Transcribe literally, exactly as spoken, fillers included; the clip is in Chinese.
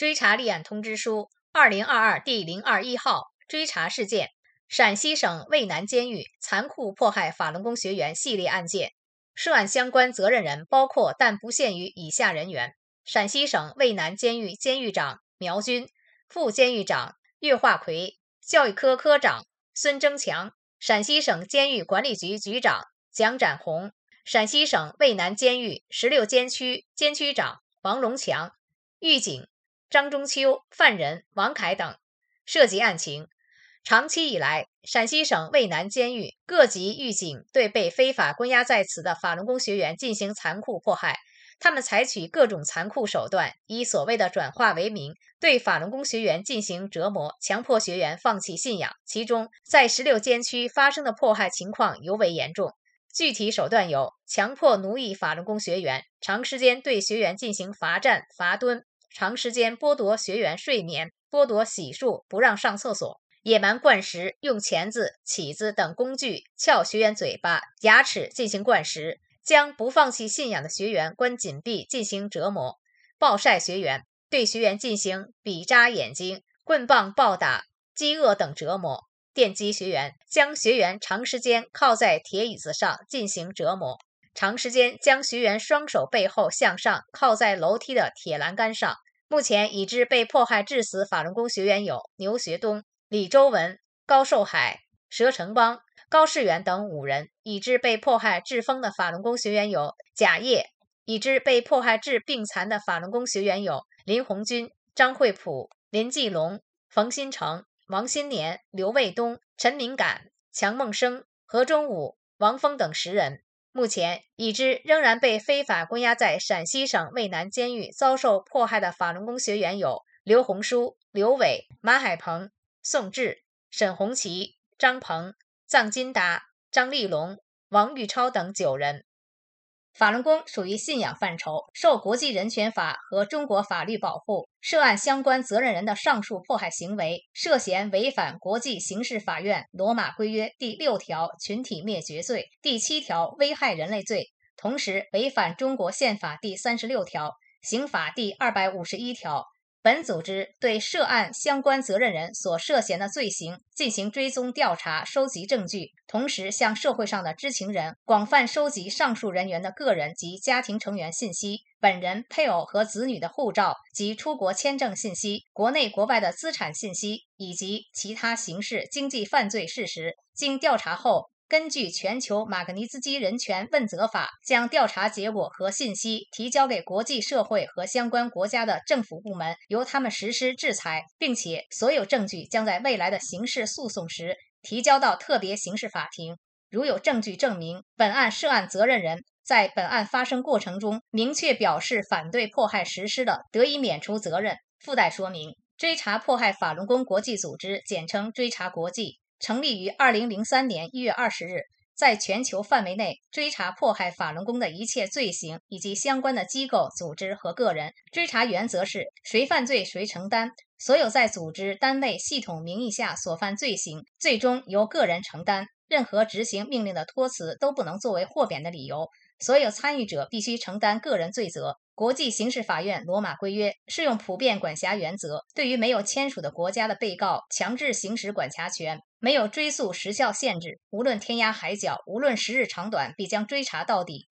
追查立案通知书二零二二第零二一号追查事件，陕西省渭南监狱残酷迫害法轮功学员系列案件，涉案相关责任人包括但不限于以下人员：陕西省渭南监狱监狱长苗军，副监狱长岳化奎，教育科科长孙争强，陕西省监狱管理局局长蒋展红，陕西省渭南监狱十六监区监区长王龙强，狱警张中秋、犯人王凯等。涉及案情，长期以来，陕西省渭南监狱各级狱警对被非法关押在此的法轮功学员进行残酷迫害，他们采取各种残酷手段，以所谓的转化为名，对法轮功学员进行折磨，强迫学员放弃信仰。其中，在十六监区发生的迫害情况尤为严重。具体手段有：强迫奴役法轮功学员，长时间对学员进行罚站、罚蹲，长时间剥夺学员睡眠，剥夺洗漱，不让上厕所，野蛮灌食，用钳子、起子等工具撬学员嘴巴、牙齿进行灌食，将不放弃信仰的学员关紧闭进行折磨，暴晒学员，对学员进行笔扎眼睛、棍棒暴打、饥饿等折磨，电击学员，将学员长时间靠在铁椅子上进行折磨，长时间将学员双手背后向上靠在楼梯的铁栏杆上。目前已知被迫害致死法轮功学员有牛学东、李周文、高寿海、佘成邦、高世元等五人，已知被迫害致疯的法轮功学员有贾烨，已知被迫害致病残的法轮功学员有林红军、张惠普、林继龙、冯新成、王新年、刘卫东、陈敏感、强梦生、何忠武、王峰等十人。目前已知仍然被非法关押在陕西省渭南监狱遭受迫害的法轮功学员有刘红书、刘伟、马海鹏、宋志、沈红旗、张鹏、臧金达、张立龙、王玉超等九人。法轮功属于信仰范畴，受国际人权法和中国法律保护。涉案相关责任人的上述迫害行为，涉嫌违反国际刑事法院罗马规约第六条群体灭绝罪、第七条危害人类罪，同时违反中国宪法第三十六条、刑法第二百五十一条。本组织对涉案相关责任人所涉嫌的罪行进行追踪调查，收集证据，同时向社会上的知情人广泛收集上述人员的个人及家庭成员信息、本人、配偶和子女的护照及出国签证信息、国内国外的资产信息以及其他刑事经济犯罪事实。经调查后，根据全球马格尼兹基人权问责法，将调查结果和信息提交给国际社会和相关国家的政府部门，由他们实施制裁，并且所有证据将在未来的刑事诉讼时提交到特别刑事法庭。如有证据证明本案涉案责任人在本案发生过程中明确表示反对迫害实施的，得以免除责任。附带说明：追查迫害法轮功国际组织，简称追查国际，成立于二零零三年一月二十日，在全球范围内追查迫害法轮功的一切罪行以及相关的机构、组织和个人。追查原则是谁犯罪谁承担，所有在组织、单位、系统名义下所犯罪行，最终由个人承担。任何执行命令的托辞都不能作为豁免的理由，所有参与者必须承担个人罪责。国际刑事法院罗马规约适用普遍管辖原则，对于没有签署的国家的被告强制行使管辖权，没有追诉时效限制，无论天涯海角，无论时日长短，必将追查到底。